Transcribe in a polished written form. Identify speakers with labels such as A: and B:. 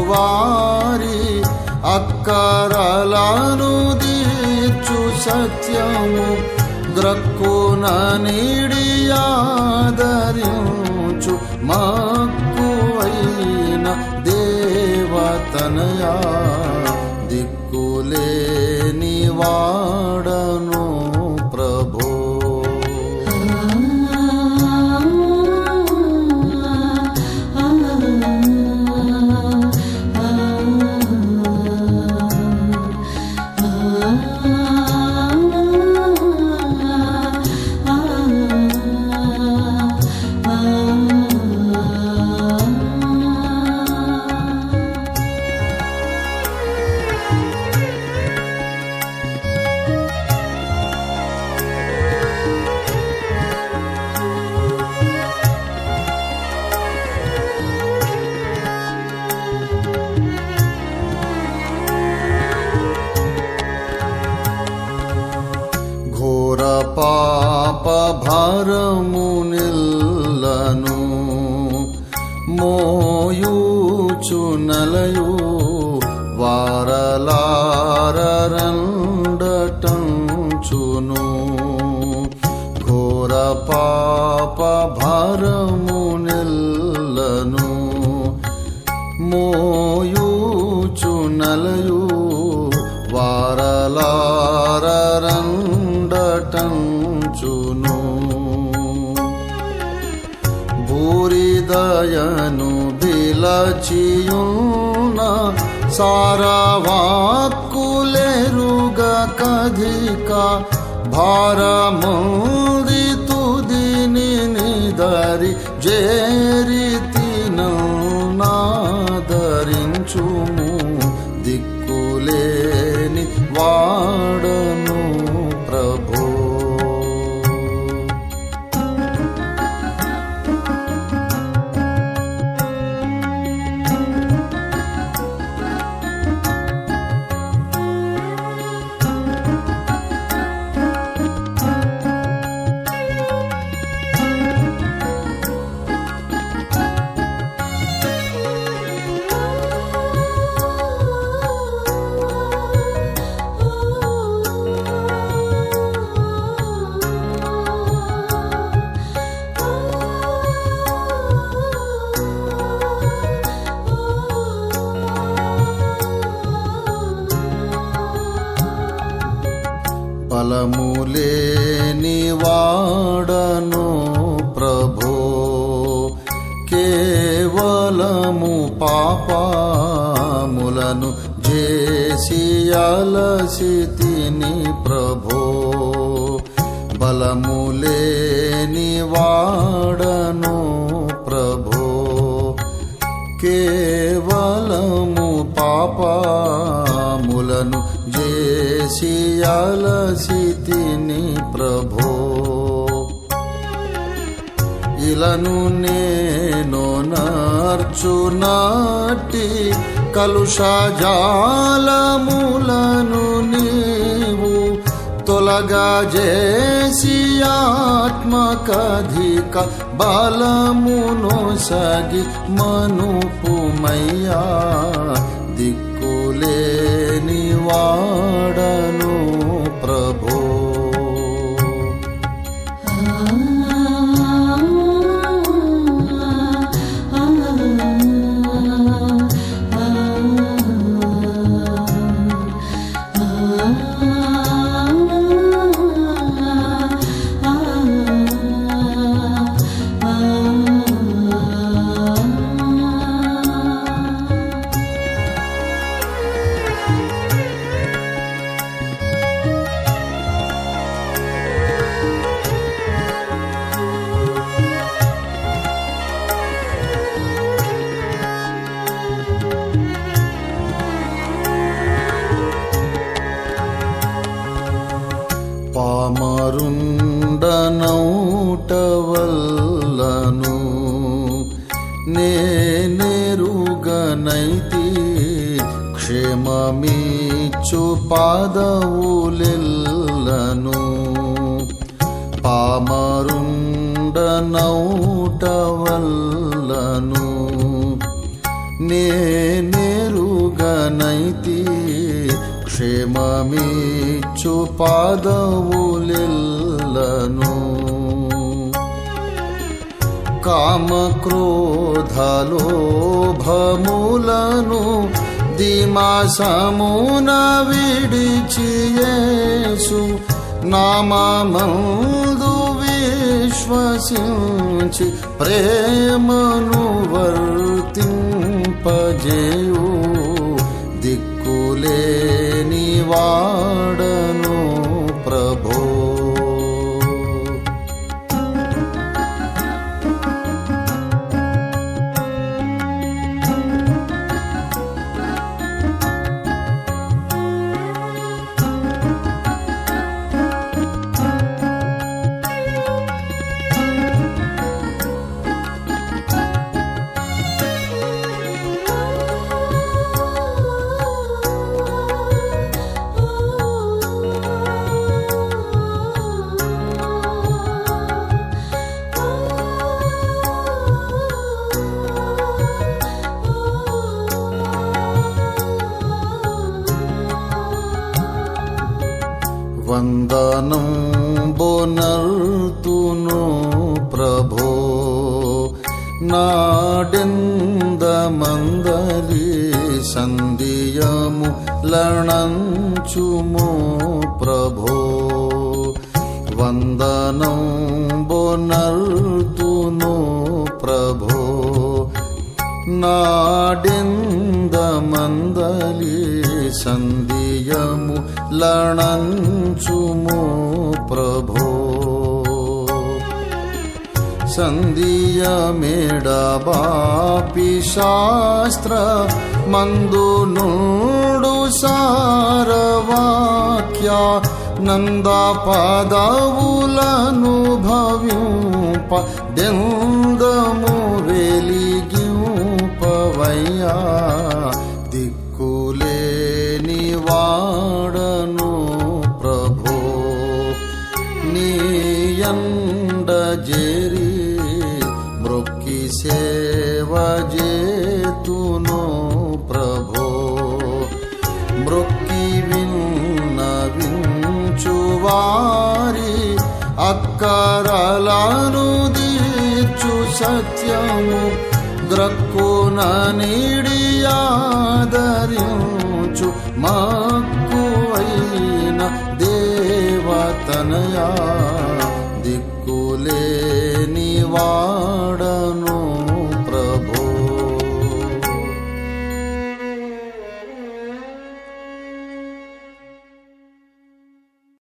A: వారి అక్కరలను తీర్చు సత్యము ద్రక్కున నీడియాదరించు మక్కువైన దేవతనయా దిక్కులేని వాడను ప్రభో. ఘోర పాప భారము నిల్లను మోయూచు నలయు వారలారండటంచును. ఘోర పాప భారము నిల్లను మోయూచు నలయు వారలారండటంచును. భూరిదయను బిలచియున్న సారవాక్కులెరుగ కధిక భారముంది తుదిని నిదరి జేరితిన నాదరించుము దిక్కులేని వాడను ప్రభో. ఫలములేని వాడను ప్రభో. కేవలము పాపములను చేసి అలసితిని ప్రభో. బలములేని వాడను ప్రభో. కేవలము పాపములను చేసి అలసితిని ప్రభో. ఇలను నేను నర్చునాటి కలుషజాలములను నీవు తొలగజేసి ఆత్మకధిక బలమునొసగి మనుపుమయ్యా దిక్కులేని వాడను ప్రభో. పామరుండనౌటవల్లను నేనెరుగనైతి క్షేమమిచ్చు పాదవులెల్లను. పామరుండనౌటవల్లను నేనెరుగనైతి గనైతి క్షేమమిచ్చు పాదవులెల్లను కామక్రోధలోభములను దిమాసమున విడిచి యేసు నామమందు విశ్వసించి ప్రేమను వర్తింపజేయు దిక్కులేని వాడను ప్రభో. వందనం బొనర్తును ప్రభో నాడెందమందలి సంధియము లణంచుమో ప్రభో. వందనం బొనర్తును ప్రభో నాడెందమందలి సంధియము లణంచుమో ప్రభో. సంధియమేడబాపి శాస్త్ర మందునుడు సారవాక్య నంద పదవులను భవింప దెందము వెలిగింపవయ్యా దిక్కులేని వాడను ప్రభో. నీయండ జేరి మ్రొక్కి సేవ జేతును ప్రభో. మ్రొక్కి విన్నవించువారి అక్కరలను దీర్చు సత్యము గ్రక్కున నీడియాదరించు మక్కువైన దేవతనయా దిక్కులేని వాడను